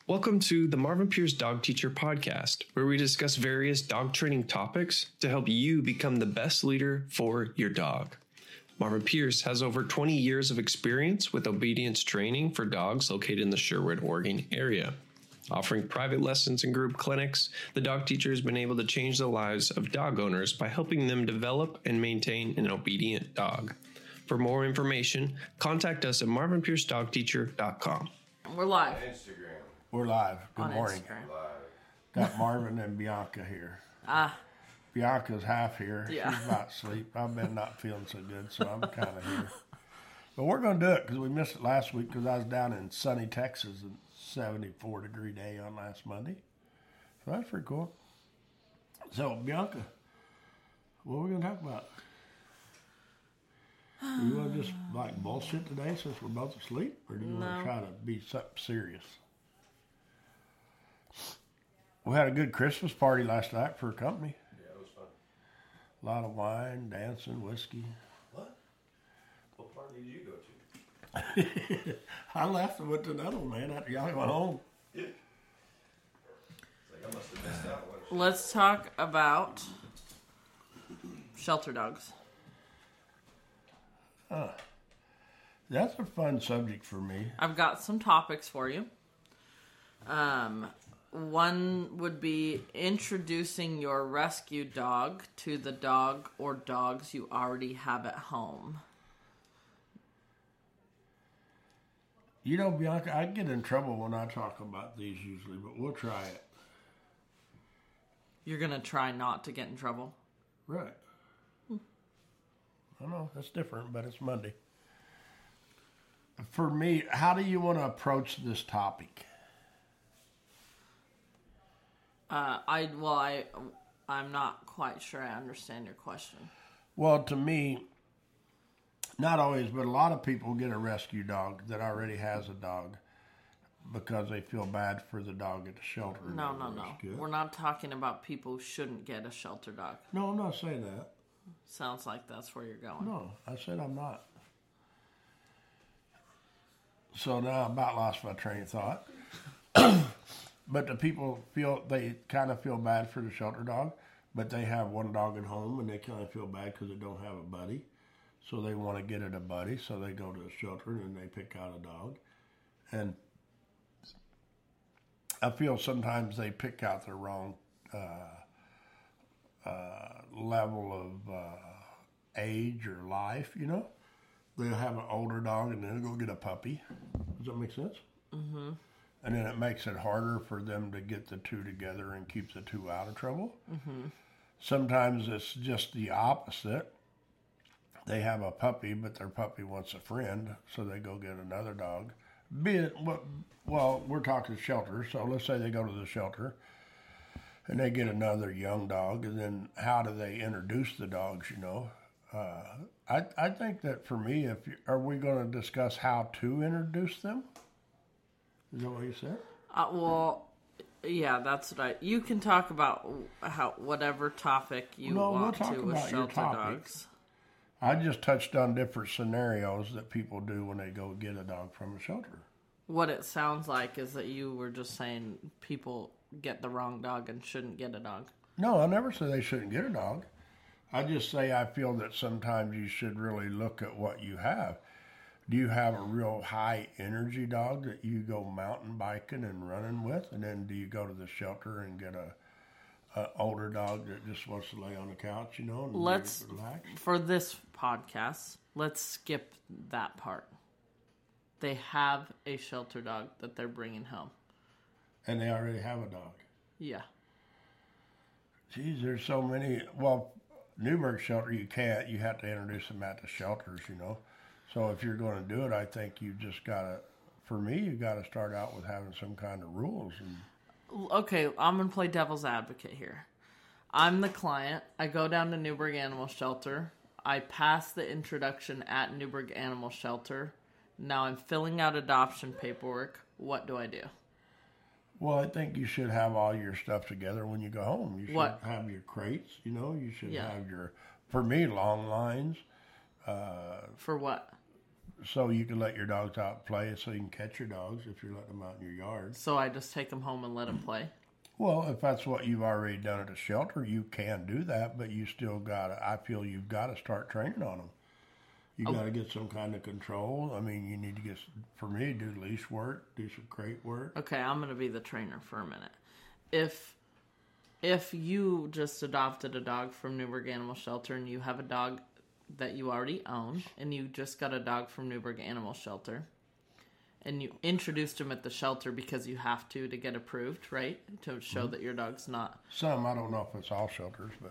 Welcome to the Marvin Pierce Dog Teacher Podcast, where we discuss various dog training topics to help you become the best leader for your dog. Marvin Pierce has over 20 years of experience with obedience training for dogs located in the Sherwood, Oregon area. Offering private lessons and group clinics, the dog teacher has been able to change the lives of dog owners by helping them develop and maintain an obedient dog. For more information, contact us at marvinpiercedogteacher.com. We're live. Instagram. We're live. Good On morning. Instagram. Got Marvin and Bianca here. Bianca's half here. Yeah. She's about asleep. I've been not feeling so good, so I'm kind of here. But we're going to do it because we missed it last week because I was down in sunny Texas, a 74-degree day on last Monday. So that's pretty cool. So, Bianca, what are we going to talk about? Do you want to just like bullshit today since we're both asleep? Or do you want to try to be something serious? We had a good Christmas party last night for a company. Yeah, it was fun. A lot of wine, dancing, whiskey. What? What party did you go to? I left and went to another one, man, after y'all went home. Yeah. It's like I must have missed out one. Let's talk about shelter dogs. That's a fun subject for me. I've got some topics for you. One would be introducing your rescue dog to the dog or dogs you already have at home. You know, Bianca, I get in trouble when I talk about these usually, but we'll try it. You're going to try not to get in trouble. Right. I know, that's different, but it's Monday. For me, how do you want to approach this topic? I'm not quite sure I understand your question. Well, to me, not always, but a lot of people get a rescue dog that already has a dog because they feel bad for the dog at the shelter. No. We're not talking about people who shouldn't get a shelter dog. No, I'm not saying that. Sounds like that's where you're going. No, I said I'm not. So now I about lost my train of thought. But the people they kind of feel bad for the shelter dog, but they have one dog at home and they kind of feel bad because they don't have a buddy. So they want to get it a buddy, so they go to a shelter and they pick out a dog. And I feel sometimes they pick out the wrong level of age or life, you know. They'll have an older dog and then they'll go get a puppy. Does that make sense? Mm-hmm. And then it makes it harder for them to get the two together and keep the two out of trouble. Mm-hmm. Sometimes it's just the opposite. They have a puppy, but their puppy wants a friend, so they go get another dog. Well, we're talking shelter, so let's say they go to the shelter and they get another young dog, and then how do they introduce the dogs, you know? I think that for me, are we going to discuss how to introduce them? Is that what you said? Yeah, that's what you can talk about whatever topic you want to with shelter dogs. I just touched on different scenarios that people do when they go get a dog from a shelter. What it sounds like is that you were just saying people get the wrong dog and shouldn't get a dog. No, I never say they shouldn't get a dog. I just say I feel that sometimes you should really look at what you have. Do you have a real high energy dog that you go mountain biking and running with? And then do you go to the shelter and get a older dog that just wants to lay on the couch, you know, and relax? For this podcast, let's skip that part. They have a shelter dog that they're bringing home. And they already have a dog? Yeah. Geez, there's so many. Well, Newburgh shelter, you can't. You have to introduce them at the shelters, you know. So if you're going to do it, I think you just got to, for me, you got to start out with having some kind of rules. Okay, I'm going to play devil's advocate here. I'm the client. I go down to Newburgh Animal Shelter. I pass the introduction at Newburgh Animal Shelter. Now I'm filling out adoption paperwork. What do I do? Well, I think you should have all your stuff together when you go home. You should have your crates, you know. You should have your, for me, long lines. For what? so you can let your dogs out play, so you can catch your dogs if you're letting them out in your yard. So I just take them home and let them play? Well, if that's what you've already done at a shelter, you can do that, but you still I feel you've got to start training on them. You got to get some kind of control. I mean, you need to get, for me, do leash work, do some crate work. Okay, I'm going to be the trainer for a minute. If you just adopted a dog from Newburgh Animal Shelter and you have a dog that you already own and you just got a dog from Newburgh Animal Shelter and you introduced him at the shelter because you have to get approved, right? To show that your dog's not... Some, I don't know if it's all shelters, but...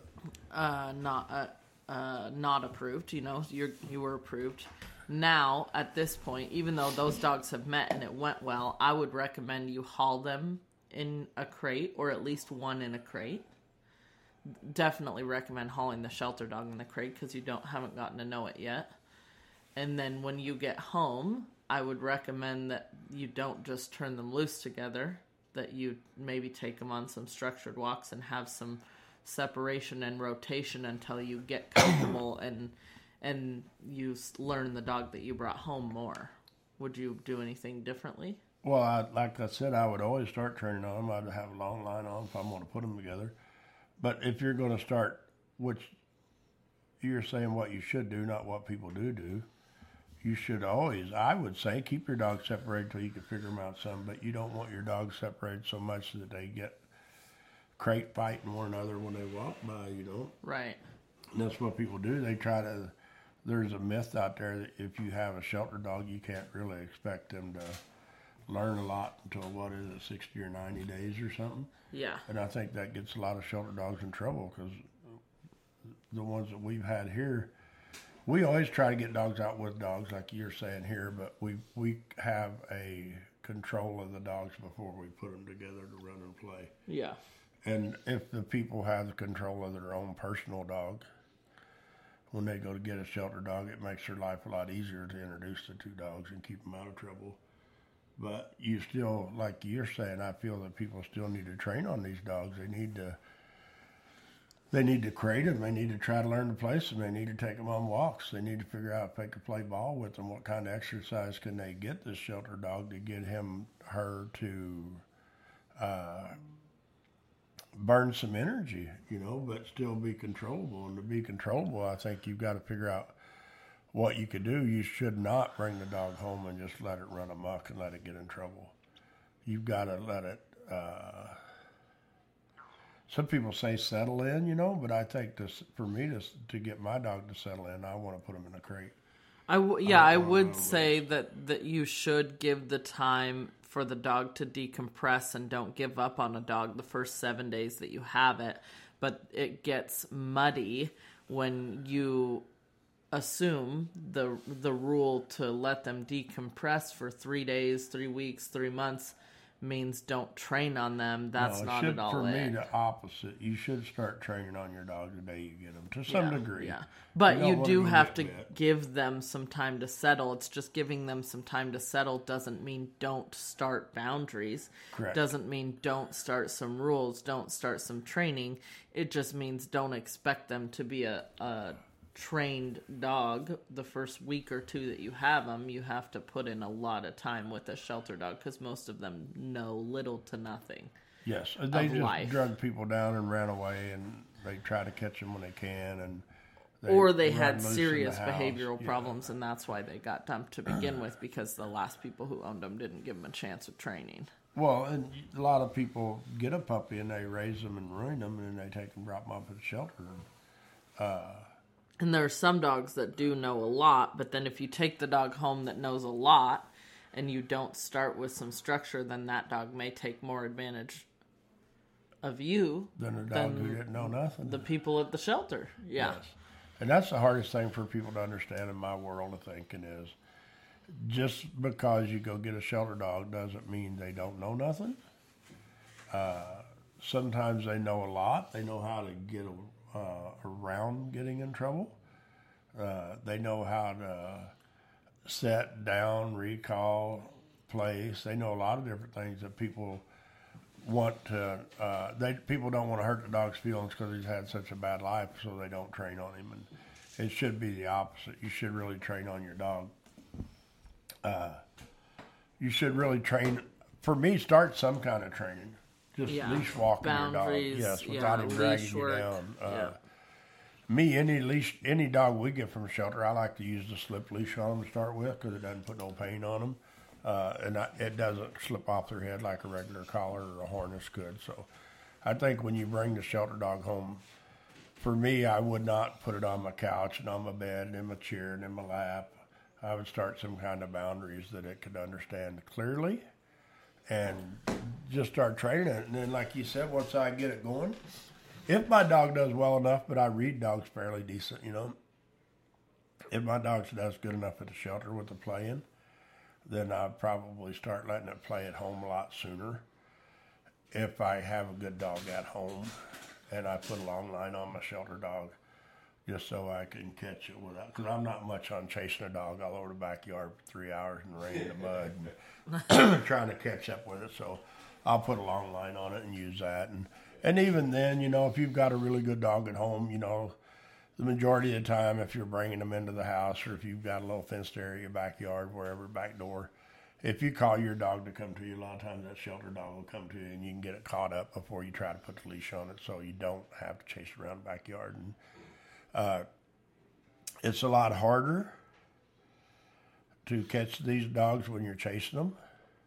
not approved, you were approved. Now, at this point, even though those dogs have met and it went well, I would recommend you haul them in a crate, or at least one in a crate. Definitely recommend hauling the shelter dog in the crate because you haven't gotten to know it yet. And then when you get home, I would recommend that you don't just turn them loose together, that you maybe take them on some structured walks and have some separation and rotation until you get comfortable and you learn the dog that you brought home more. Would you do anything differently? Well, like I said, I would always start training on them. I'd have a long line on if I'm going to put them together. But if you're going to start, which you're saying what you should do, not what people do, you should always, I would say, keep your dogs separated until you can figure them out some, but you don't want your dogs separated so much that they get crate fighting one another when they walk by, Right. And that's what people do. They try to, there's a myth out there that if you have a shelter dog, you can't really expect them to learn a lot until, 60 or 90 days or something. Yeah. And I think that gets a lot of shelter dogs in trouble because the ones that we've had here, we always try to get dogs out with dogs like you're saying here, but we have a control of the dogs before we put them together to run and play. Yeah. And if the people have the control of their own personal dog, when they go to get a shelter dog, it makes their life a lot easier to introduce the two dogs and keep them out of trouble. But you still, like you're saying, I feel that people still need to train on these dogs. They need to crate them. They need to try to learn to place them. They need to take them on walks. They need to figure out if they can play ball with them. What kind of exercise can they get this shelter dog to get her to burn some energy, but still be controllable. And to be controllable, I think you've got to figure out what you could do. You should not bring the dog home and just let it run amok and let it get in trouble. You've got to let it, some people say settle in, but I think for me to get my dog to settle in, I want to put him in a crate. I would say that you should give the time for the dog to decompress and don't give up on a dog the first 7 days that you have it. But it gets muddy when you assume the rule to let them decompress for 3 days, 3 weeks, 3 months means don't train on them. That's not at all for me, the opposite. You should start training on your dog the day you get them, to some degree. Yeah, but you do have to give them some time to settle. It's just giving them some time to settle doesn't mean don't start boundaries. Correct. Doesn't mean don't start some rules, don't start some training. It just means don't expect them to be a trained dog the first week or two that you have them. You have to put in a lot of time with a shelter dog because most of them know little to nothing. Yes, they just drug people down and ran away, and they try to catch them when they can, and they had serious behavioral problems, and that's why they got dumped to begin with, because the last people who owned them didn't give them a chance of training. Well, and a lot of people get a puppy and they raise them and ruin them, and then they take them, drop them off at the shelter. And there are some dogs that do know a lot, but then if you take the dog home that knows a lot and you don't start with some structure, then that dog may take more advantage of you than a dog who didn't know nothing. The people at the shelter, yeah. Yes. And that's the hardest thing for people to understand in my world of thinking is just because you go get a shelter dog doesn't mean they don't know nothing. Sometimes they know a lot. They know how to get around getting in trouble. They know how to set down, recall, place. They know a lot of different things that people want to. People don't want to hurt the dog's feelings because he's had such a bad life, so they don't train on him. And it should be the opposite. You should really train on your dog. You should really train. For me, start some kind of training. Just leash walking Boundaries, your dog. Yes, without him dragging you down. Me, any dog we get from the shelter, I like to use the slip leash on them to start with because it doesn't put no pain on them. It doesn't slip off their head like a regular collar or a harness could. So I think when you bring the shelter dog home, for me, I would not put it on my couch and on my bed and in my chair and in my lap. I would start some kind of boundaries that it could understand clearly and just start training it. And then, like you said, once I get it going, if my dog does well enough, but I read dogs fairly decent, you know, if my dog does good enough at the shelter with the playing, then I'd probably start letting it play at home a lot sooner. If I have a good dog at home and I put a long line on my shelter dog, just so I can catch it without, because I'm not much on chasing a dog all over the backyard for 3 hours in the rain and the mud and trying to catch up with it. So I'll put a long line on it and use that. And even then, you know, if you've got a really good dog at home, you know, the majority of the time, if you're bringing them into the house or if you've got a little fenced area, backyard, wherever, back door, if you call your dog to come to you, a lot of times that shelter dog will come to you and you can get it caught up before you try to put the leash on it so you don't have to chase around the backyard. And it's a lot harder to catch these dogs when you're chasing them.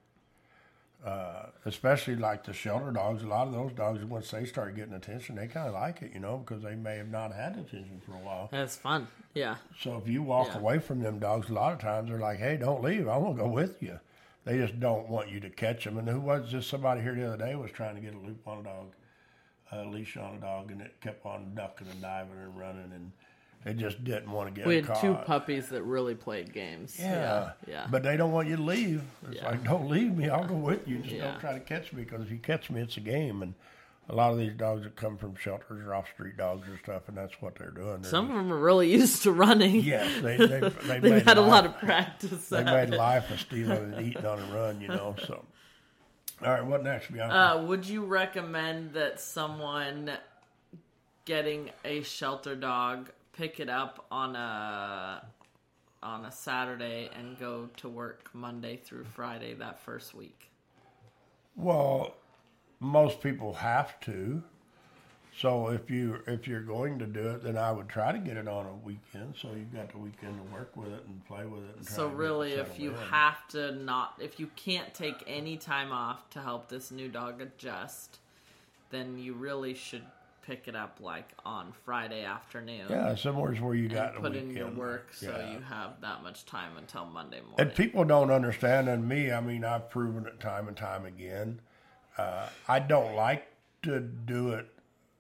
Especially like the shelter dogs, a lot of those dogs, once they start getting attention, they kind of like it, you know, because they may have not had attention for a while. That's fun, yeah. So if you walk away from them dogs, a lot of times they're like, hey, don't leave, I want to go with you. They just don't want you to catch them. And who was just somebody here the other day was trying to get a loop on a dog, a leash on a dog, and it kept on ducking and diving and running, and it just didn't want to get We had caught. 2 puppies that really played games. Yeah. But they don't want you to leave. It's like, don't leave me. I'll go with you. Just Yeah. don't try to catch me, because if you catch me, it's a game. And a lot of these dogs that come from shelters are off-street dogs or stuff, and that's what they're doing. Some of them are really used to running. Yes, They've had a lot of practice. They made life of stealing and eating on a run, you know. So, all right, what next, Bianca? Would you recommend that someone getting a shelter dog pick it up on a Saturday and go to work Monday through Friday that first week? Well, most people have to. So if you're going to do it, then I would try to get it on a weekend, so you've got the weekend to work with it and play with it. And So really, if you if you can't take any time off to help this new dog adjust, then you really should pick it up like on Friday afternoon. Yeah, somewhere where you got the put weekend. in your work so you have that much time until Monday morning. And people don't understand, and me, I mean, I've proven it time and time again. I don't like to do it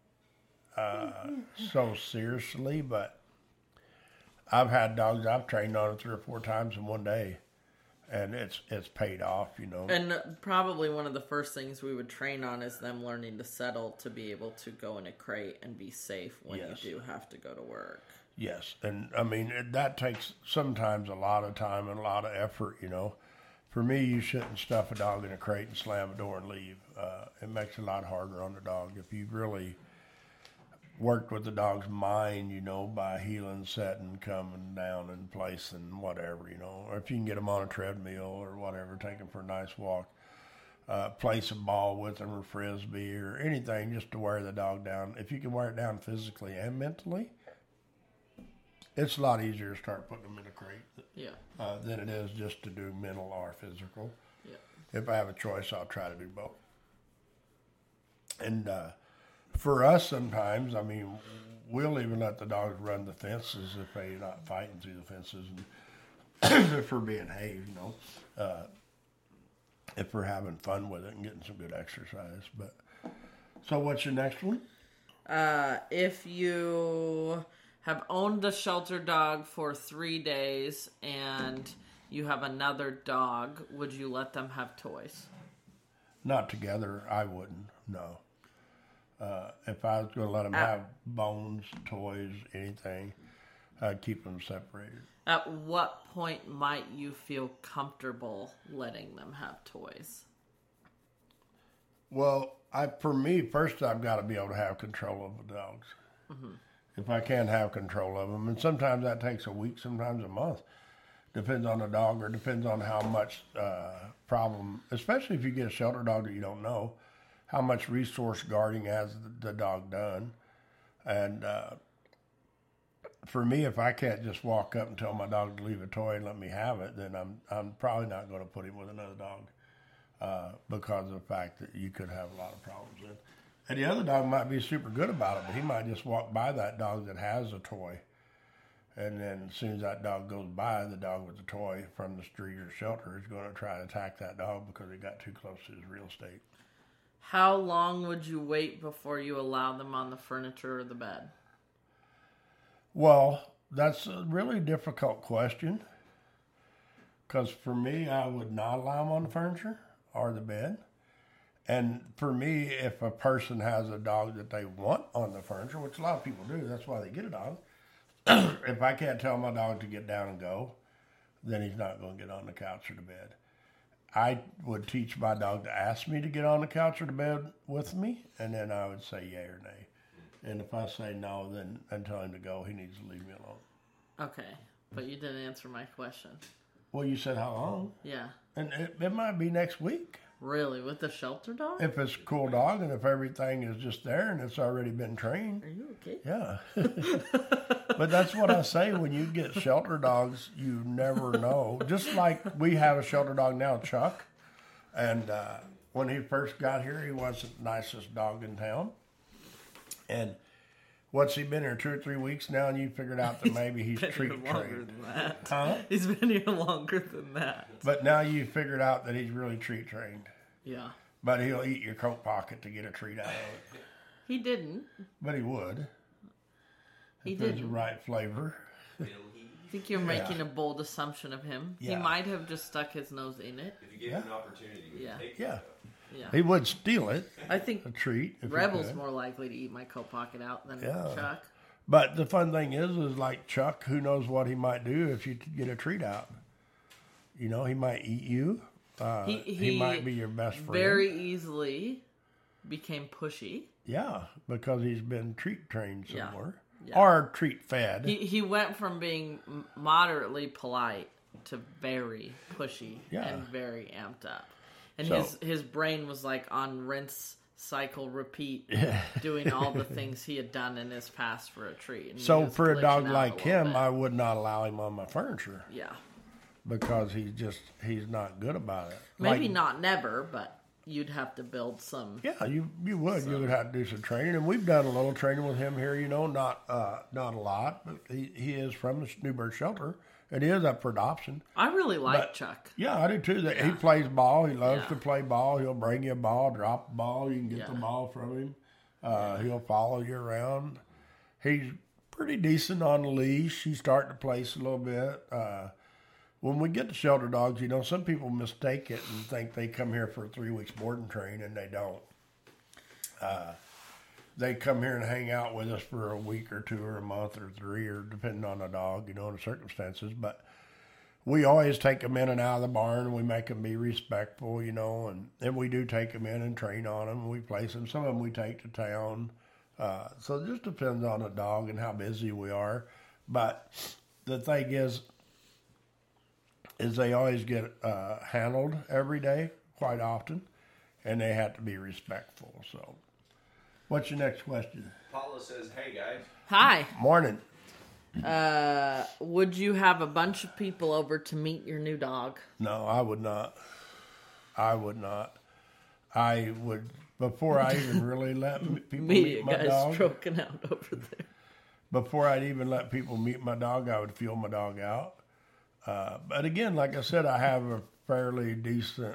so seriously, but I've had dogs I've trained on it 3 or 4 times in one day, and it's paid off, you know. And probably one of the first things we would train on is them learning to settle to be able to go in a crate and be safe when you do have to go to work. Yes, and I mean, that takes sometimes a lot of time and a lot of effort, you know. For me, you shouldn't stuff a dog in a crate and slam a door and leave. It makes it a lot harder on the dog. If you really worked with the dog's mind, you know, by heeling, setting, coming down in place and whatever, you know, or if you can get them on a treadmill or whatever, take them for a nice walk, place a ball with them or frisbee or anything just to wear the dog down. If you can wear it down physically and mentally, it's a lot easier to start putting them in a crate than it is just to do mental or physical. Yeah. If I have a choice, I'll try to do both. And for us, sometimes, I mean, we'll even let the dogs run the fences if they're not fighting through the fences, and if we're being hay, you know, if we're having fun with it and getting some good exercise. But so, what's your next one? If you have owned a shelter dog for 3 days and you have another dog, would you let them have toys? Not together, I wouldn't, no. If I was going to let them have bones, toys, anything, I'd keep them separated. At what point might you feel comfortable letting them have toys? Well, for me, first I've got to be able to have control of the dogs. Mm-hmm. If I can't have control of them, and sometimes that takes a week, sometimes a month, Depends on the dog, or depends on how much problem, especially if you get a shelter dog that you don't know, how much resource guarding has the dog done. And for me, if I can't just walk up and tell my dog to leave a toy and let me have it, then I'm probably not going to put him with another dog because of the fact that you could have a lot of problems. And the other dog might be super good about it, but he might just walk by that dog that has a toy. And then as soon as that dog goes by, the dog with the toy from the street or shelter is going to try to attack that dog because he got too close to his real estate. How long would you wait before you allow them on the furniture or the bed? Well, that's a really difficult question. Because for me, I would not allow them on the furniture or the bed. And for me, if a person has a dog that they want on the furniture, which a lot of people do, that's why they get a dog. If I can't tell my dog to get down and go, then he's not going to get on the couch or the bed. I would teach my dog to ask me to get on the couch or the bed with me, and then I would say yay or nay. And if I say no, then and tell him to go, he needs to leave me alone. Okay, but you didn't answer my question. Well, you said how long? Yeah. And it might be next week. Really? With the shelter dog? If it's a cool dog and if everything is just there and it's already been trained. Are you okay? Yeah. But that's what I say, when you get shelter dogs, you never know. Just like we have a shelter dog now, Chuck. And when he first got here, he wasn't the nicest dog in town. And what's he been here, 2 or 3 weeks now, and you figured out that maybe he's treat trained. Huh? He's been here longer than that. But now you figured out that he's really treat trained. Yeah. But he'll eat your coat pocket to get a treat out of it. He didn't. But he would. He If there's the didn't. right flavor. I think you're making a bold assumption of him. Yeah. He might have just stuck his nose in it. If you gave him an opportunity, he would take it. Yeah. Yeah. He would steal it, I think a treat. If he Rebel's could. more likely to eat my coat pocket out than Yeah. Chuck. But the fun thing is like Chuck, who knows what he might do if you get a treat out. You know, he might eat you. He might be your best friend. Very easily became pushy. Yeah, because he's been treat trained Yeah. somewhere. Yeah. Or treat fed. He went from being moderately polite to very pushy Yeah. and very amped up. And So- his brain was like on rinse, cycle, repeat, doing all the things he had done in his past for a treat. And he So was for a glitching dog out like little him, bit. I would not allow him on my furniture Yeah. because he's not good about it. Maybe Like, not never, but you'd have to build some. Yeah, you would. You would have to do some training, and we've done a little training with him here. You know, not a lot, but he is from the Newburgh shelter, and he is up for adoption. I really like But- Chuck. Yeah, I do too. He plays ball. He loves Yeah. to play ball. He'll bring you a ball, drop a ball. You can get Yeah. the ball from him. He'll follow you around. He's pretty decent on the leash. He's starting to place a little bit. When we get the shelter dogs, you know, some people mistake it and think they come here for 3 weeks board and train, and they don't. They come here and hang out with us for a week or 2 or a month or 3, or depending on the dog, you know, and the circumstances. But we always take them in and out of the barn, and we make them be respectful, you know, and we do take them in and train on them. We place them. Some of them we take to town. So it just depends on the dog and how busy we are. But the thing is they always get handled every day, quite often, and they have to be respectful. So what's your next question? Paula says, "Hey guys, Hi. Morning. Would you have a bunch of people over to meet your new dog? No, I would not. I would, before I even really let people Media meet my guys dog, stroking out over there. before I'd even let people meet my dog, I would feel my dog out. But again, like I said, I have a fairly decent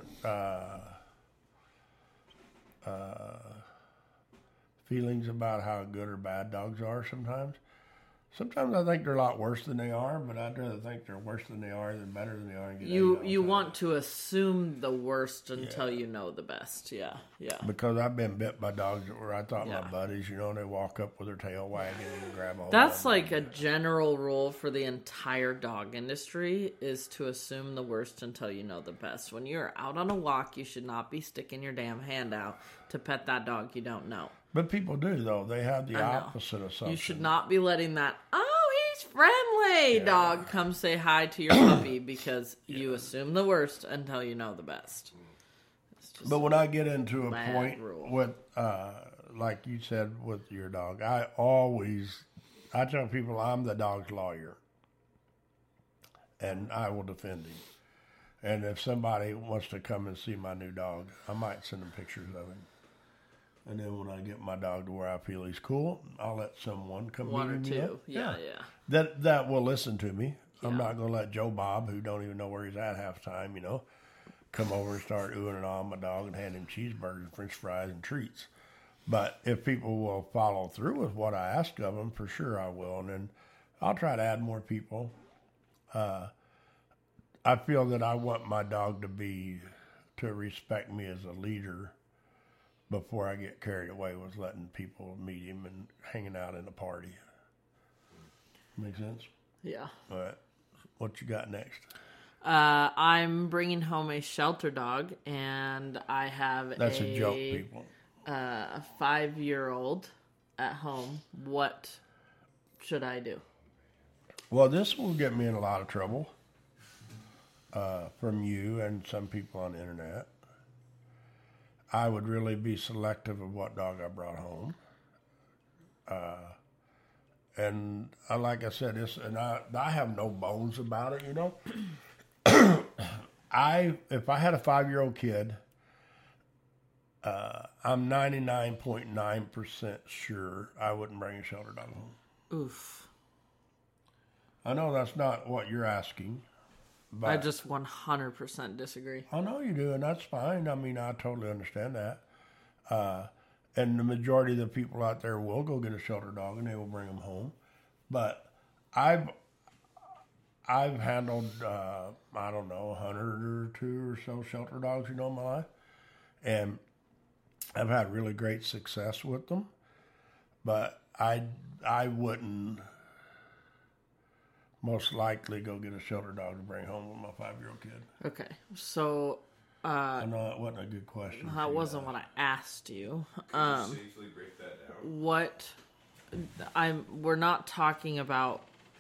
feelings about how good or bad dogs are sometimes. Sometimes I think they're a lot worse than they are, but I'd rather think they're worse than they are than better than they are. And get You egg all the time. want to assume the worst until you know the best. Yeah, yeah. Because I've been bit by dogs where I thought Yeah. my buddies, you know, and they walk up with their tail wagging and grab hold That's of them. like a general rule for the entire dog industry, is to assume the worst until you know the best. When you're out on a walk, you should not be sticking your damn hand out to pet that dog you don't know. But people do, though. They have the I know. opposite assumption. You should not be letting that, oh, he's friendly. hey, dog, come say hi to your puppy because you assume the worst until you know the best. But when I get into a bad point rule. with, like you said with your dog, I tell people I'm the dog's lawyer. And I will defend him. And if somebody wants to come and see my new dog, I might send them pictures of him. And then when I get my dog to where I feel he's cool, I'll let someone come One or meet him. two. Yeah. That will listen to me. I'm Yeah. not going to let Joe Bob, who don't even know where he's at half the time, come over and start oohing and ahhing my dog and hand him cheeseburgers, french fries, and treats. But if people will follow through with what I ask of them, for sure I will. And then I'll try to add more people. I feel that I want my dog to respect me as a leader before I get carried away with letting people meet him and hanging out in a party. Make sense? Yeah. All right. What you got next? I'm bringing home a shelter dog, and I have That's a joke, people. A 5-year-old at home. What should I do? Well, this will get me in a lot of trouble from you and some people on the internet. I would really be selective of what dog I brought home. And like I said, I have no bones about it, If I had a 5-year-old kid, I'm 99.9% sure I wouldn't bring a shelter dog home. Oof. I know that's not what you're asking. But I just 100% disagree. I know you do, and that's fine. I mean, I totally understand that. And the majority of the people out there will go get a shelter dog, and they will bring them home. But I've handled, 100 or 2 or so shelter dogs, in my life. And I've had really great success with them. But I wouldn't most likely go get a shelter dog to bring home with my 5-year-old kid. Okay, so I know it wasn't a good question. that wasn't what I asked you. Safely break that down. We're not talking about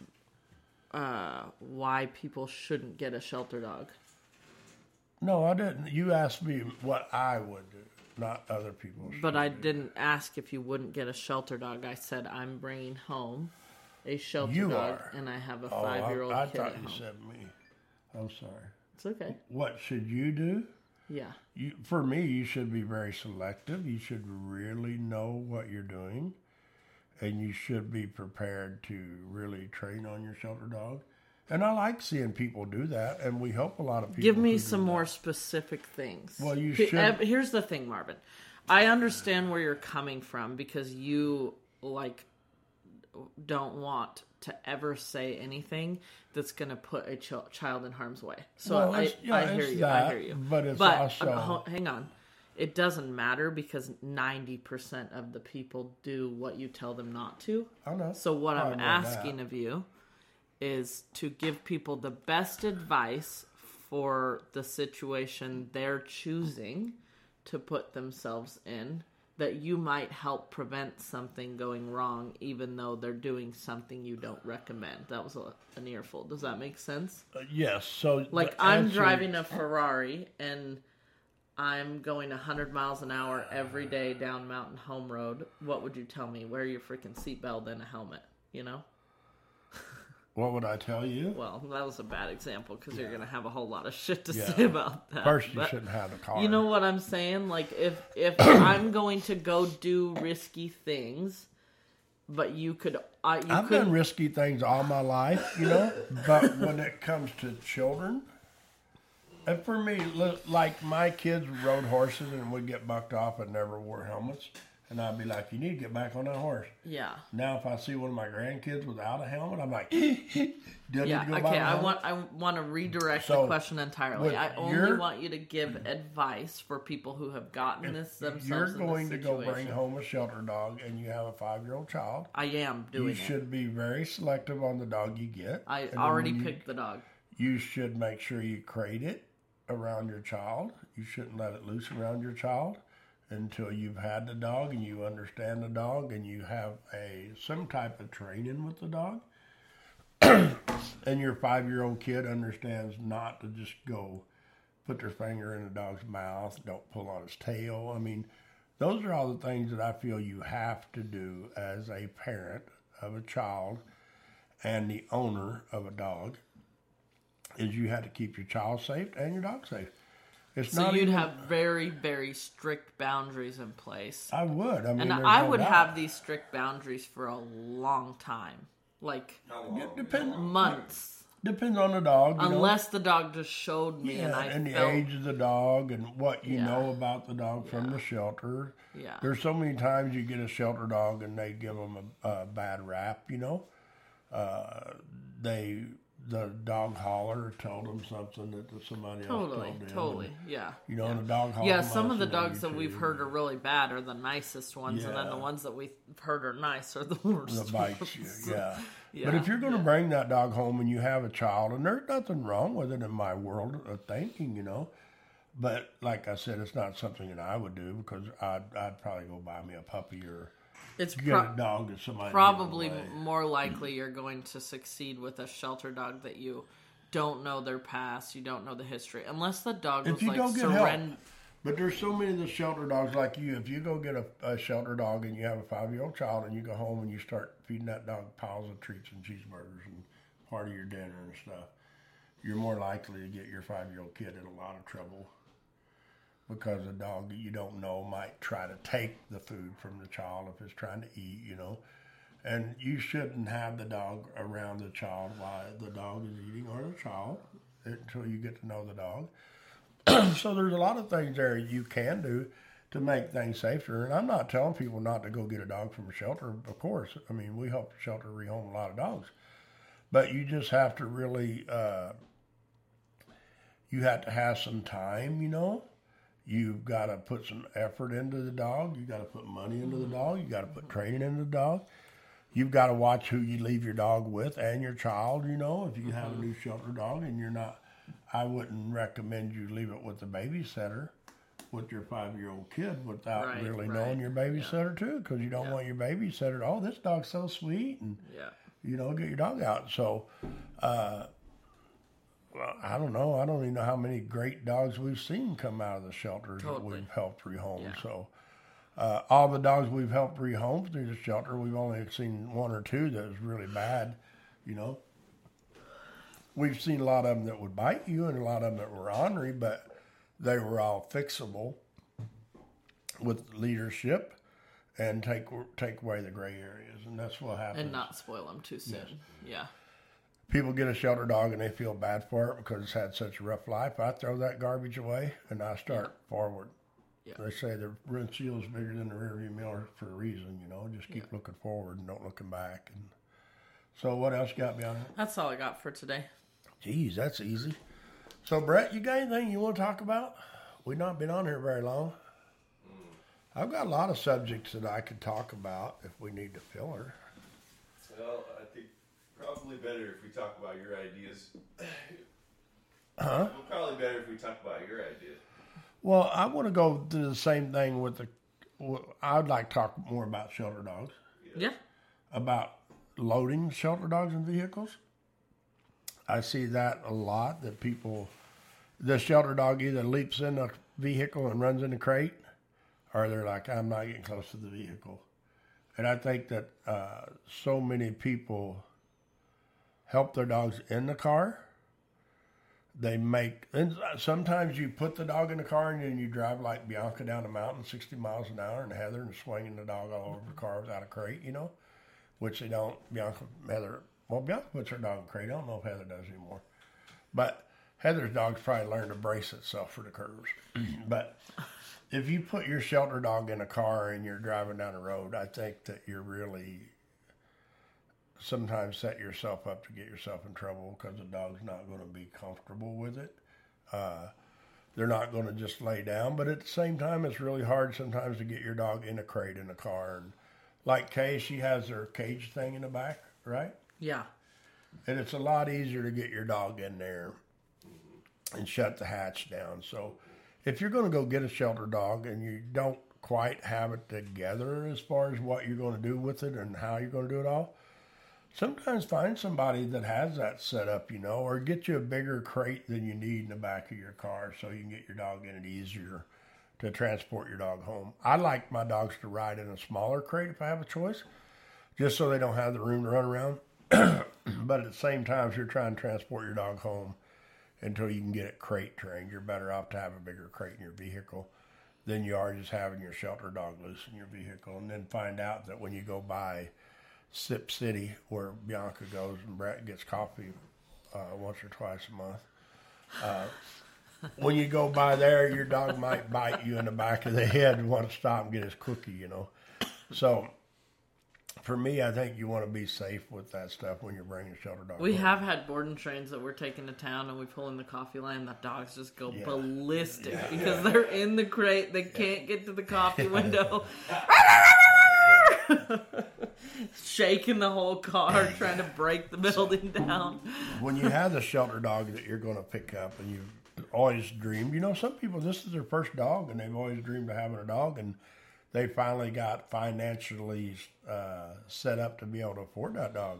why people shouldn't get a shelter dog. No, I didn't. You asked me what I would do, not other people. But I didn't ask if you wouldn't get a shelter dog. I said I'm bringing home a shelter dog, and I have a 5-year-old I kid thought at you home. said me. I'm sorry. It's okay. What should you do? Yeah. For me, you should be very selective. You should really know what you're doing, and you should be prepared to really train on your shelter dog. And I like seeing people do that, and we help a lot of people. Give me who some do more that. specific things. Well, you should. Here's the thing, Marvin. I understand where you're coming from because you don't want to ever say anything that's going to put a child in harm's way. So Well, I hear it's you. that, I hear you. but it's also hang on. It doesn't matter because 90% of the people do what you tell them not to. I know. So what I I'm know asking that. of you is to give people the best advice for the situation they're choosing to put themselves in, that you might help prevent something going wrong even though they're doing something you don't recommend. That was an earful. Does that make sense? Yes. So I'm driving a Ferrari and I'm going 100 miles an hour every day down Mountain Home Road. What would you tell me? Wear your freaking seatbelt and a helmet, What would I tell you? Well, that was a bad example because you're going to have a whole lot of shit to Yeah. say about that. First, you But shouldn't have a car. you know what I'm saying? Like, if I'm going to go do risky things, but you could... I've done risky things all my life, but when it comes to children, and for me, like my kids rode horses and would get bucked off and never wore helmets. And I'd be like, you need to get back on that horse. Yeah. Now, if I see one of my grandkids without a helmet, I'm like, do I need to go buy Okay, a helmet? I want to redirect So, the question entirely. what I only you're- want you to give advice for people who have gotten this themselves You're in going this to go situation. bring home a shelter dog and you have a 5-year-old child. I am doing You it. should be very selective on the dog you get. I And then already when picked the dog. You should make sure you crate it around your child. You shouldn't let it loose around your child until you've had the dog and you understand the dog and you have some type of training with the dog. and your 5-year-old kid understands not to just go put their finger in the dog's mouth, don't pull on his tail. I mean, those are all the things that I feel you have to do as a parent of a child and the owner of a dog, is you have to keep your child safe and your dog safe. It's So not you'd even, have very, very strict boundaries in place. I would. I mean, And there's I no would doubt. have these strict boundaries for a long time. Like It depends. months. Depends on the dog. You know? Unless the dog just showed me and I and the felt... age of the dog and what you Yeah. know about the dog from the shelter. Yeah. There's so many times you get a shelter dog and they give them a bad rap, you know. The dog hauler told them something that somebody else told them. Totally, yeah. You know, and the dog hauler. Yeah, some of the might have dogs said that we've you heard are really bad are the nicest ones, and then the Yeah. ones that we've heard are nice are the worst that bites you, ones. yeah. Yeah, But if you're going to bring that dog home and you have a child, and there's nothing wrong with it in my world of thinking, you know. But like I said, it's not something that I would do because I'd probably go buy me a puppy or It's get a dog that somebody probably gave away. more likely you're going to succeed with a shelter dog that you don't know their past, you don't know the history, unless the dog If was you like don't get surrender. help. But there's so many of the shelter dogs like you. If you go get a shelter dog and you have a 5-year-old child and you go home and you start feeding that dog piles of treats and cheeseburgers and part of your dinner and stuff, you're more likely to get your 5-year-old kid in a lot of trouble because a dog that you don't know might try to take the food from the child if it's trying to eat, you know. And you shouldn't have the dog around the child while the dog is eating or the child until you get to know the dog. So there's a lot of things there you can do to make things safer. And I'm not telling people not to go get a dog from a shelter, of course. I mean, we help the shelter rehome a lot of dogs. But you just have to really, you have to have some time, you know. You've got to put some effort into the dog. You got to put money into the dog. You got to put training into the dog. You've got to watch who you leave your dog with and your child, you know. If you have a new shelter dog and you're not, I wouldn't recommend you leave it with the babysitter with your 5-year-old kid without Right, really right. knowing your babysitter too, because you don't want your babysitter, oh, this dog's so sweet, and, you know, get your dog out. So, well, I don't know. I don't even know how many great dogs we've seen come out of the shelters that Totally. we've helped rehome. Yeah. So, all the dogs we've helped rehome through the shelter, we've only seen 1 or 2 that was really bad, you know. We've seen a lot of them that would bite you and a lot of them that were ornery, but they were all fixable with leadership and take away the gray areas, and that's what happens. And not spoil them too soon. Yeah. People get a shelter dog and they feel bad for it because it's had such a rough life. I throw that garbage away and I start forward. Yeah. They say the windshield is bigger than the rearview mirror for a reason, you know. Just keep looking forward and don't looking back. And so, what else you got me on it? That's all I got for today. Geez, that's easy. So, Brett, you got anything you want to talk about? We've not been on here very long. I've got a lot of subjects that I could talk about if we need to fill her. Well, I think probably better if we talk about your ideas. Huh? Well, probably better if we talk about your ideas. Well, I want to go do the same thing with the. I'd like to talk more about shelter dogs, Yeah. about loading shelter dogs in vehicles. I see that a lot. That people, the shelter dog either leaps in a vehicle and runs in the crate, or they're like, "I'm not getting close to the vehicle." And I think that so many people help their dogs in the car. They make, and sometimes you put the dog in the car and then you drive like Bianca down the mountain 60 miles an hour and Heather and swinging the dog all over the car without a crate, you know, which they don't. Bianca puts her dog in a crate. I don't know if Heather does anymore. But Heather's dog's probably learned to brace itself for the curves. But if you put your shelter dog in a car and you're driving down the road, I think that you're really sometimes set yourself up to get yourself in trouble because the dog's not going to be comfortable with it. They're not going to just lay down, but at the same time, it's really hard sometimes to get your dog in a crate in a car. And like Kay, she has her cage thing in the back, right? Yeah. And it's a lot easier to get your dog in there and shut the hatch down. So if you're going to go get a shelter dog and you don't quite have it together as far as what you're going to do with it and how you're going to do it all, sometimes find somebody that has that set up, or get you a bigger crate than you need in the back of your car so you can get your dog in it easier to transport your dog home. I like my dogs to ride in a smaller crate if I have a choice, just so they don't have the room to run around. But at the same time, if you're trying to transport your dog home until you can get it crate trained, you're better off to have a bigger crate in your vehicle than you are just having your shelter dog loose in your vehicle. And then find out that when you go by Sip City, where Bianca goes and Brett gets coffee once or twice a month, when you go by there, your dog might bite you in the back of the head and want to stop and get his cookie, So for me, I think you want to be safe with that stuff when you're bringing a shelter dog. We have had boarding trains that we're taking to town, and we pull in the coffee line. The dogs just go ballistic because they're in the crate. They can't get to the coffee window. Shaking the whole car, trying to break the building down. When you have the shelter dog that you're going to pick up, and you've always dreamed, some people, this is their first dog, and they've always dreamed of having a dog, and they finally got financially set up to be able to afford that dog.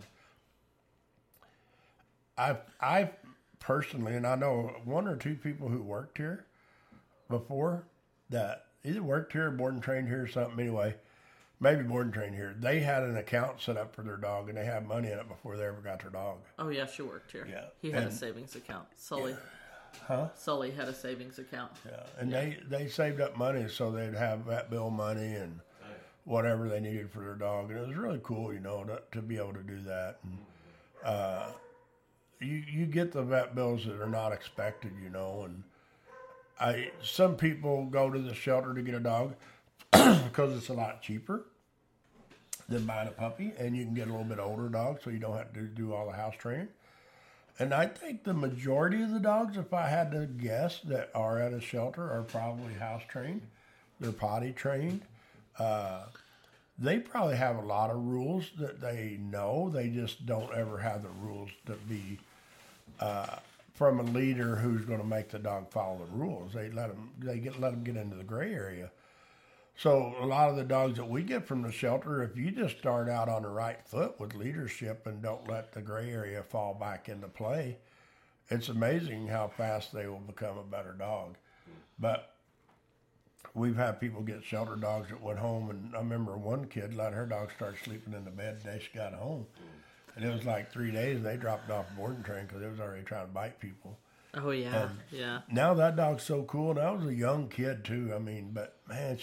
I personally, and I know one or two people who worked here before that either worked here or board and trained here or something. Anyway, maybe board and trained here. They had an account set up for their dog, and they had money in it before they ever got their dog. Oh yeah, she worked here. Yeah, he had a savings account. Sully. Yeah. Huh? Sully had a savings account. Yeah, and they saved up money so they'd have vet bill money and whatever they needed for their dog, and it was really cool, to be able to do that. And you get the vet bills that are not expected, and some people go to the shelter to get a dog because it's a lot cheaper than buying a puppy, and you can get a little bit older dog so you don't have to do all the house training. And I think the majority of the dogs, if I had to guess, that are at a shelter are probably house trained. They're potty trained. They probably have a lot of rules that they know. They just don't ever have the rules to be from a leader who's going to make the dog follow the rules. They let them get into the gray area. So a lot of the dogs that we get from the shelter, if you just start out on the right foot with leadership and don't let the gray area fall back into play, it's amazing how fast they will become a better dog. But we've had people get shelter dogs that went home, and I remember one kid let her dog start sleeping in the bed the day she got home. And it was like 3 days, they dropped off the boarding train because it was already trying to bite people. Oh, yeah, and yeah. Now that dog's so cool, and that was a young kid too. I mean, but man,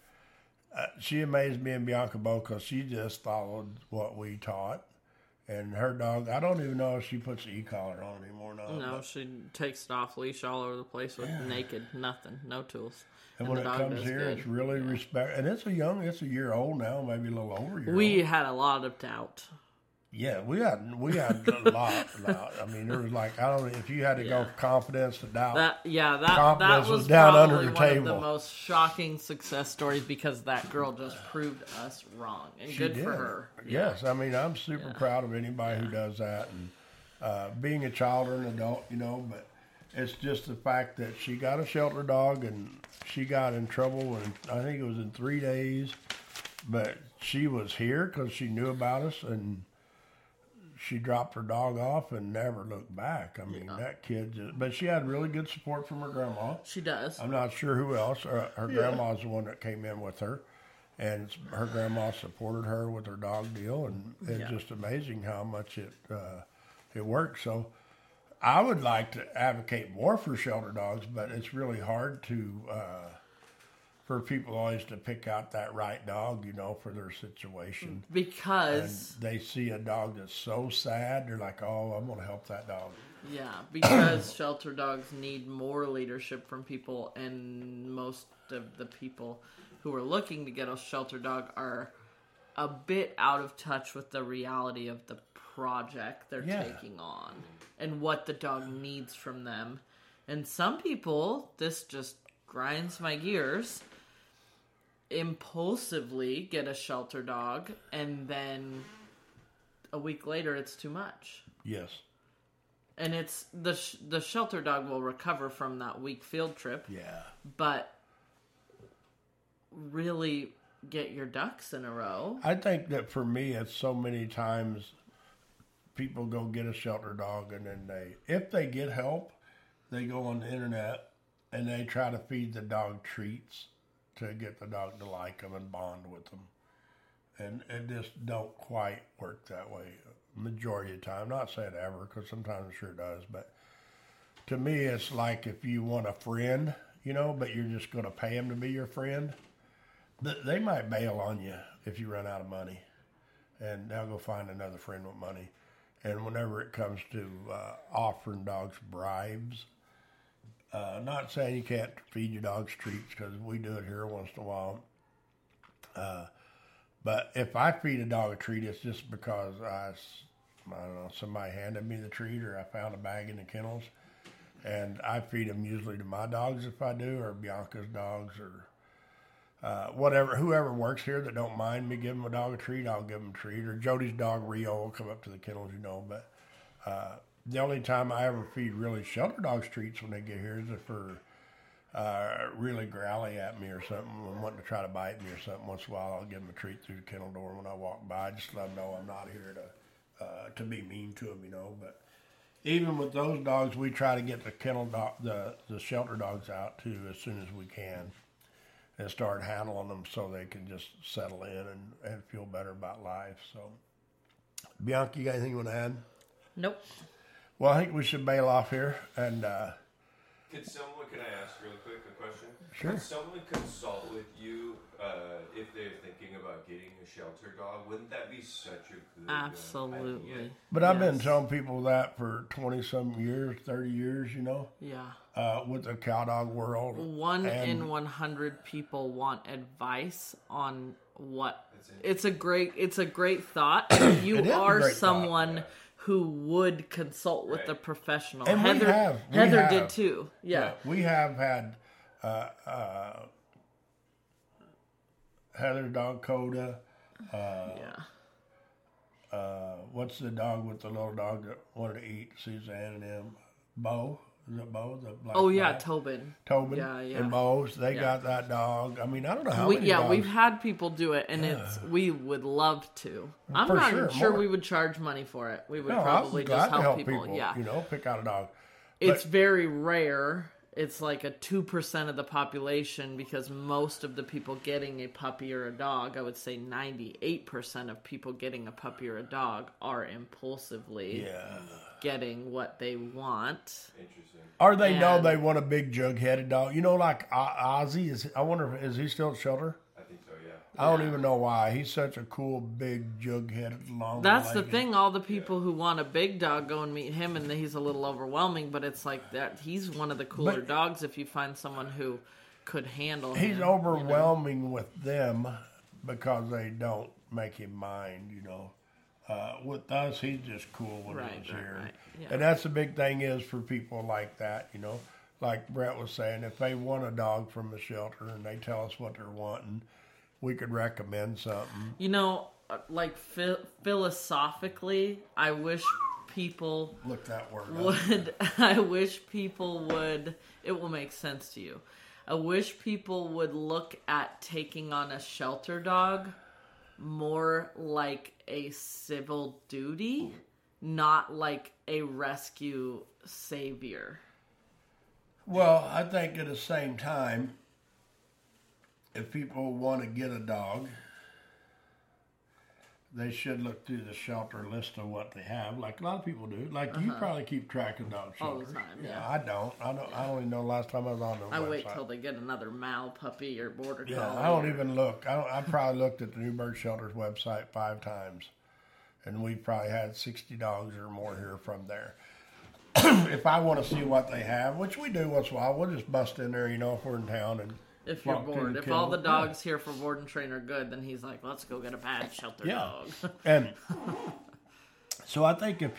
she amazed me and Bianca both because she just followed what we taught. And her dog, I don't even know if she puts the e-collar on anymore. No, she takes it off leash all over the place with naked, nothing, no tools. And when it comes here, good. It's really respect. And it's a year old now, maybe a little over. We had a lot of doubt. Yeah, we had a lot. I mean, there was like, I don't know if you had to go confidence to doubt. That was down under the one table. Of the most shocking success stories because that girl just proved us wrong, and she good did. For her. Yes, I mean, I'm super proud of anybody who does that, and being a child or an adult, but it's just the fact that she got a shelter dog and she got in trouble, and I think it was in 3 days, but she was here because she knew about us, and she dropped her dog off and never looked back. I mean, that kid but she had really good support from her grandma. She does. I'm not sure who else. Her grandma's the one that came in with her, and her grandma supported her with her dog deal, and it's just amazing how much it works. So I would like to advocate more for shelter dogs, but it's really hard to for people always to pick out that right dog, for their situation. Because... And they see a dog that's so sad, they're like, oh, I'm going to help that dog. Yeah, because shelter dogs need more leadership from people, and most of the people who are looking to get a shelter dog are a bit out of touch with the reality of the project they're taking on and what the dog needs from them. And some people, this just grinds my gears, impulsively get a shelter dog, and then a week later it's too much. Yes. And it's the shelter dog will recover from that week field trip. Yeah. But really get your ducks in a row. I think that for me, it's so many times people go get a shelter dog, and then if they get help, they go on the internet and they try to feed the dog treats to get the dog to like them and bond with them. And it just don't quite work that way majority of the time. Not saying ever, because sometimes it sure does. But to me, it's like if you want a friend, but you're just going to pay them to be your friend, they might bail on you if you run out of money. And they'll go find another friend with money. And whenever it comes to offering dogs bribes, not saying you can't feed your dogs treats, because we do it here once in a while. But if I feed a dog a treat, it's just because I don't know, somebody handed me the treat, or I found a bag in the kennels. And I feed them usually to my dogs if I do, or Bianca's dogs, or whatever. Whoever works here that don't mind me giving a dog a treat, I'll give them a treat. Or Jody's dog, Rio, will come up to the kennels, But the only time I ever feed really shelter dogs treats when they get here is if they're really growly at me or something and wanting to try to bite me or something. Once in a while, I'll give them a treat through the kennel door when I walk by. Just let them know I'm not here to be mean to them, But even with those dogs, we try to get the kennel dog, the shelter dogs out too as soon as we can, and start handling them so they can just settle in and feel better about life. So, Bianca, you got anything you want to add? Nope. Well, I think we should bail off here. And can I ask real quick a question? Sure. Can someone consult with you if they're thinking about getting a shelter dog? Wouldn't that be such a good Absolutely. idea? But I've been telling people that for 20-some years, 30 years, Yeah. with the cow dog world. 1 in 100 people want advice on what. It's a great thought. You are someone who would consult with a professional. And Heather did too. Yeah. We have had Heather's dog Coda. What's the dog with the little dog that wanted to eat Suzanne and them? Bo. Is it Bo? The black dog? Tobin. Yeah. And Bo's. They got that dog. I mean, I don't know how many dogs. We've had people do it, and we would love to. I'm not sure we would charge money for it. We would probably just help people. Yeah. Pick out a dog. It's very rare. It's like a 2% of the population, because most of the people getting a puppy or a dog, I would say 98% of people getting a puppy or a dog are impulsively getting what they want. Interesting. Or they know they want a big jug-headed dog. Like Ozzy. I wonder, is he still at shelter? I think so, yeah. I don't even know why. He's such a cool, big, jug-headed, long. That's the thing. All the people who want a big dog go and meet him, and he's a little overwhelming. But it's like that. He's one of the cooler dogs if you find someone who could handle him. He's overwhelming with them because they don't make him mind. With us, he's just cool when he's here. Right. Yeah. And that's the big thing is for people like that. Like Brett was saying, if they want a dog from the shelter and they tell us what they're wanting, we could recommend something. Like philosophically, I wish people look that word would. I wish people would. It will make sense to you. I wish people would look at taking on a shelter dog more like a civil duty, not like a rescue savior. Well, I think at the same time, if people want to get a dog, they should look through the shelter list of what they have, like a lot of people do. Like you probably keep track of dog shelters. All the time, yeah. I don't even know the last time I was on the website. I wait till they get another Mal puppy or border collie. Yeah, I don't even look. I probably looked at the New Bird Shelter's website 5 times, and we probably had 60 dogs or more here from there. If I want to see what they have, which we do once in a while, we'll just bust in there, if we're in town and. If you're bored. If all the dogs here for board and train are good, then he's like, let's go get a bad shelter dog. And so I think if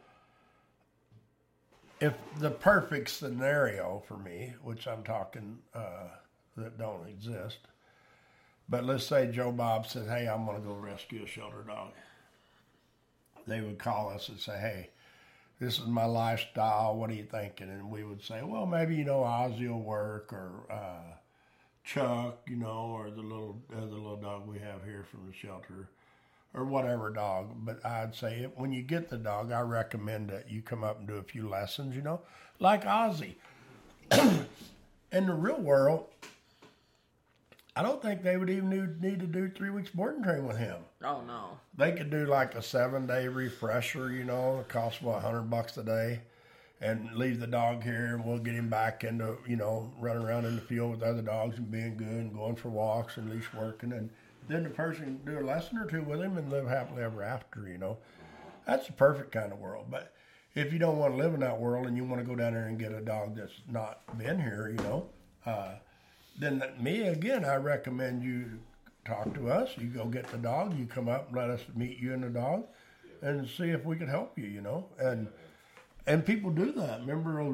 the perfect scenario for me, which I'm talking that don't exist, but let's say Joe Bob says, hey, I'm going to go rescue a shelter dog. They would call us and say, hey, this is my lifestyle. What are you thinking? And we would say, well, maybe, Ozzy will work, or Chuck, or the little dog we have here from the shelter, or whatever dog. But I'd say when you get the dog, I recommend that you come up and do a few lessons, like Ozzy. In the real world, I don't think they would even need to do 3 weeks board and train with him. Oh, no. They could do like a 7-day refresher, it costs about $100 a day, and leave the dog here, and we'll get him back into, running around in the field with other dogs and being good and going for walks and leash working, and then the person do a lesson or two with him and live happily ever after, That's the perfect kind of world. But if you don't want to live in that world and you want to go down there and get a dog that's not been here, then I recommend you talk to us. You go get the dog. You come up and let us meet you and the dog and see if we can help you, And people do that. Remember,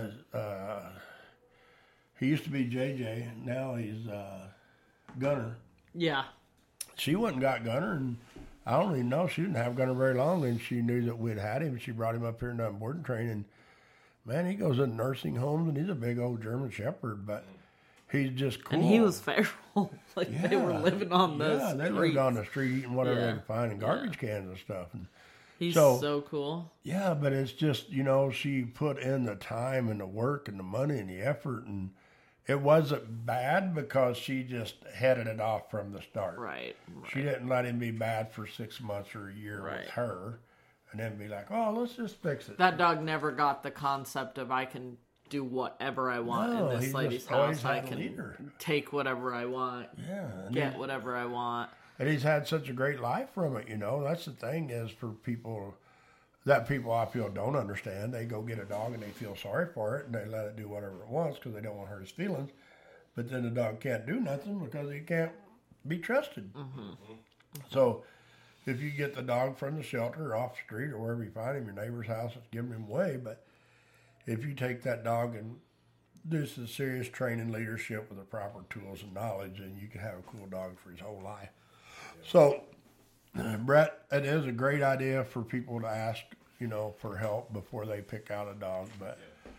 he used to be JJ. Now he's Gunner. Yeah. She went and got Gunner, and I don't even know. She didn't have Gunner very long, and she knew that we'd had him. She brought him up here and done board and training. Man, he goes in nursing homes, and he's a big old German Shepherd, but he's just cool. And he was feral. They were living on the street. Yeah, they lived on the street eating whatever they could find in garbage cans and stuff. And he's so cool. Yeah, but it's just, she put in the time and the work and the money and the effort, and it wasn't bad because she just headed it off from the start. Right. She didn't let him be bad for 6 months or a year with her and then be like, oh, let's just fix it. That dog never got the concept of I can do whatever I want in this lady's house. I can take whatever I want, get whatever I want. And he's had such a great life from it, That's the thing is for people I feel don't understand. They go get a dog and they feel sorry for it and they let it do whatever it wants because they don't want to hurt his feelings. But then the dog can't do nothing because he can't be trusted. Mm-hmm. So if you get the dog from the shelter or off the street or wherever you find him, your neighbor's house, it's giving him away. But if you take that dog and do some serious training leadership with the proper tools and knowledge, then you can have a cool dog for his whole life. So, Brett, it is a great idea for people to ask, for help before they pick out a dog. But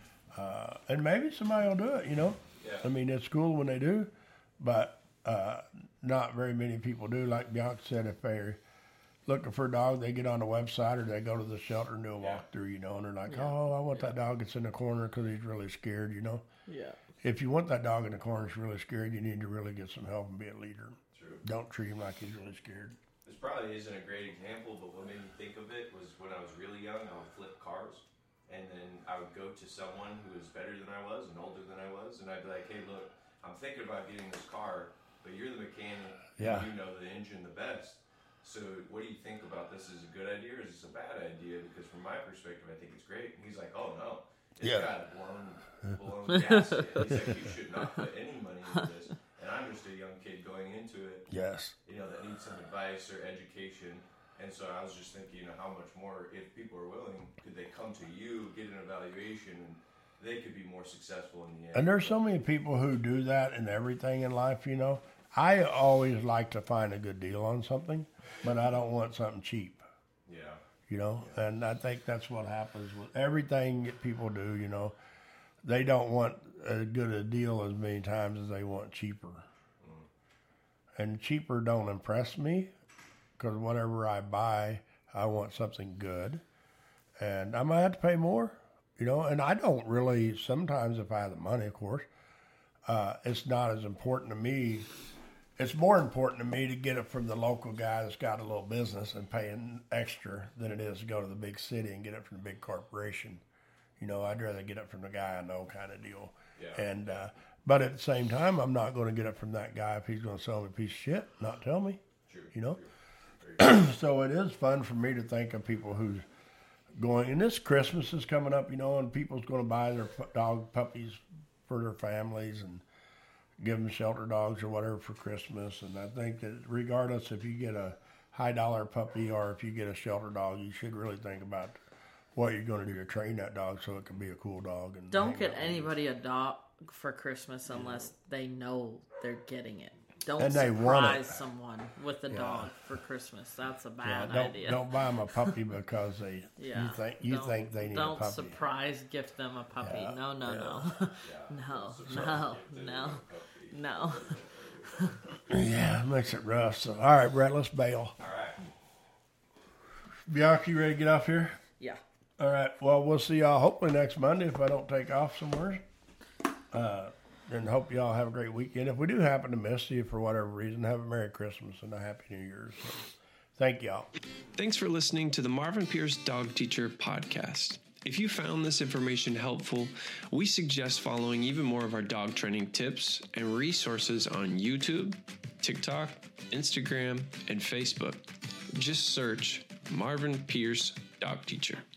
and maybe somebody will do it, Yeah. I mean, it's cool when they do, but not very many people do. Like Bianca said, if they're looking for a dog, they get on the website or they go to the shelter and do a walkthrough, and they're like, oh, I want that dog that's in the corner because he's really scared, Yeah. If you want that dog in the corner that's really scared, you need to really get some help and be a leader. True. Don't treat him like he's really scared. This probably isn't a great example, but what made me think of it was when I was really young, I would flip cars, and then I would go to someone who was better than I was and older than I was, and I'd be like, hey, look, I'm thinking about getting this car, but you're the mechanic, and you know the engine the best. So what do you think about this? Is it a good idea or is this a bad idea? Because from my perspective, I think it's great. And he's like, oh, no. It's got blown gas. He's like, you should not put any money into this. And I'm just a young kid going into it. Yes. That needs some advice or education. And so I was just thinking, how much more, if people are willing, could they come to you, get an evaluation, and they could be more successful in the end. And there's so many people who do that in everything in life, I always like to find a good deal on something, but I don't want something cheap. Yeah. And I think that's what happens with everything that people do, They don't want as good a deal as many times as they want cheaper. And cheaper don't impress me because whatever I buy, I want something good. And I might have to pay more, and I don't really, sometimes if I have the money, of course, it's not as important to me. It's more important to me to get it from the local guy that's got a little business and paying extra than it is to go to the big city and get it from the big corporation. I'd rather get it from the guy I know kind of deal. Yeah. And but at the same time, I'm not going to get it from that guy if he's going to sell me a piece of shit, not tell me. True. So it is fun for me to think of people who's going, and this Christmas is coming up, and people's going to buy their dog puppies for their families and give them shelter dogs or whatever for Christmas. And I think that regardless if you get a high dollar puppy or if you get a shelter dog, you should really think about what you're going to do to train that dog so it can be a cool dog. And don't get anybody a dog for Christmas unless they know they're getting it. Don't surprise someone with a dog for Christmas. That's a bad idea. Don't buy them a puppy because you think they need a puppy. Don't surprise gift them a puppy. Yeah. No. Yeah, it makes it rough. So, all right, Brett, let's bail. All right. Bianca, you ready to get off here? Yeah. All right. Well, we'll see y'all hopefully next Monday if I don't take off somewhere. And hope y'all have a great weekend. If we do happen to miss you for whatever reason, have a Merry Christmas and a Happy New Year. So, thank y'all. Thanks for listening to the Marvin Pierce Dog Teacher Podcast. If you found this information helpful, we suggest following even more of our dog training tips and resources on YouTube, TikTok, Instagram, and Facebook. Just search Marvin Pierce Dog Teacher.